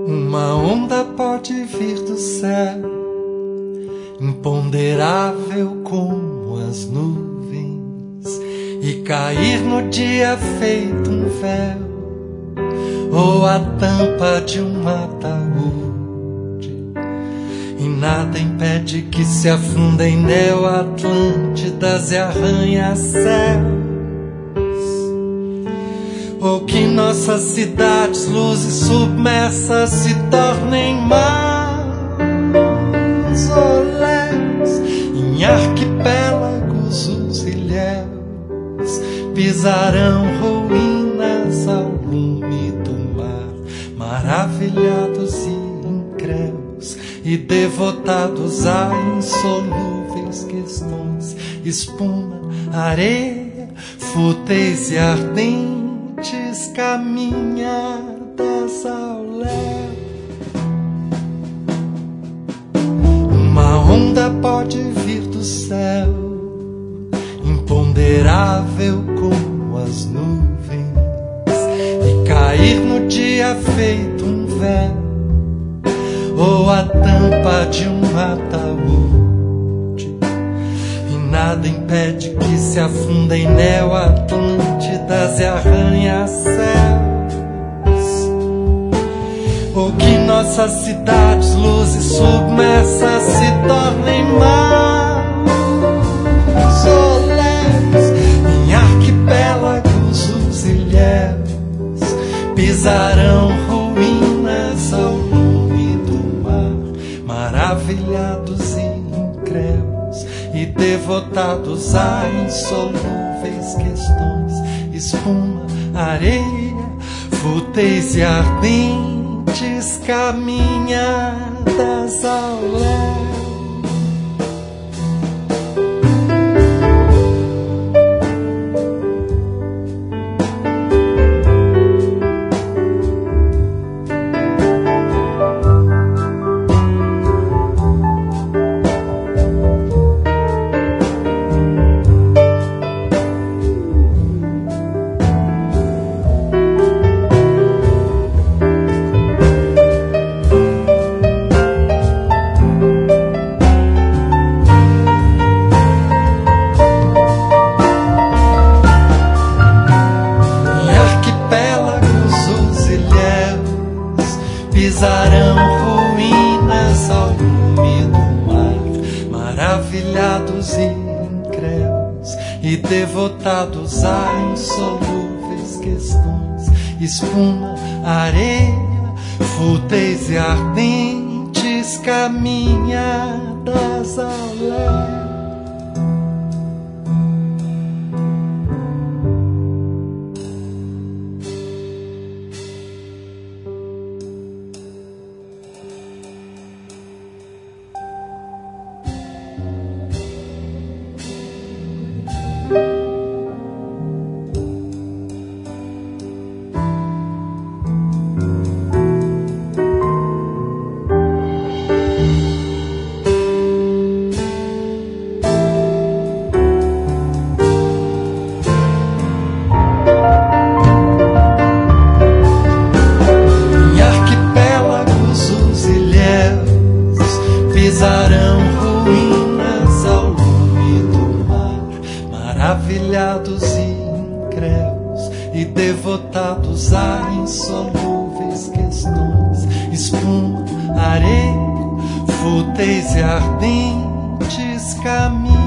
Uma onda pode vir do céu, imponderável como as nuvens, e cair no dia feito um véu, ou a tampa de um ataúde, e nada impede que se afundem neo-atlântidas e arranha-céus, ou que nossas cidades, luzes submersas, se tornem mausoléus. Em arquipélagos os ilhéus pisarão ruínas ao lume do mar, maravilhados e incréus e devotados a insolúveis questões. Espuma, areia, fúteis e ardentes, caminhadas ao léu. Uma onda pode vir do céu, imponderável como as nuvens, e cair no dia feito um véu, ou a tampa de um ataúde, e nada impede que se afundem neo-atlântidas e arranha-céus, ou que nossas cidades, luzes submersas, se tornem mausoléus. Em arquipélagos os ilhéus pisarão ruínas ao lume do mar, maravilhados e incréus e devotados a insolúveis questões. Espuma, areia, fúteis e ardentes, caminhadas ao léu. Pisarão ruínas ao lume do mar, maravilhados e incréus e devotados a insolúveis questões. Espuma, areia, fúteis e ardentes, caminhadas ao léu. Pisarão ruínas ao lume do mar, maravilhados e incréus e devotados a insolúveis questões. Espuma, areia, fúteis e ardentes, caminhos